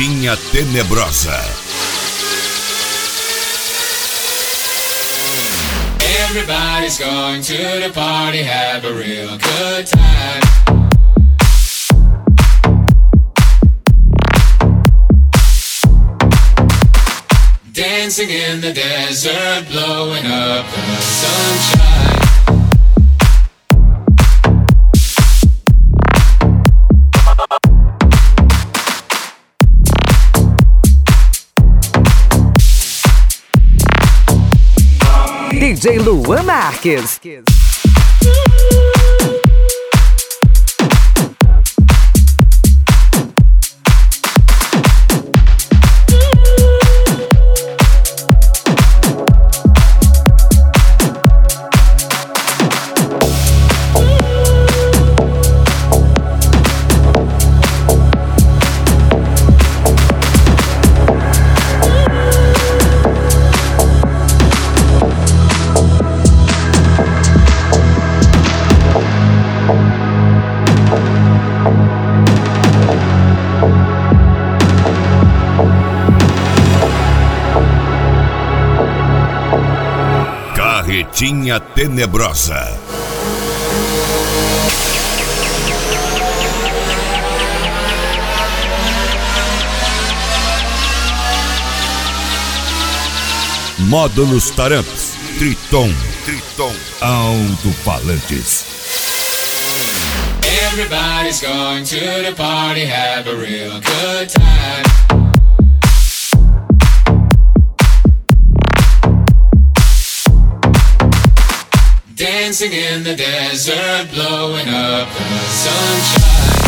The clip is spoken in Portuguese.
Carretinha Tenebrosa. Everybody's going to the party, have a real good time. Dancing in the desert, blowing up the sunshine. DJ Luan Marques. Carretinha Tenebrosa. Módulos Taramps, Triton, alto-falantes. Everybody's going to the party, have a real good time. Dancing in the desert, blowing up the sunshine.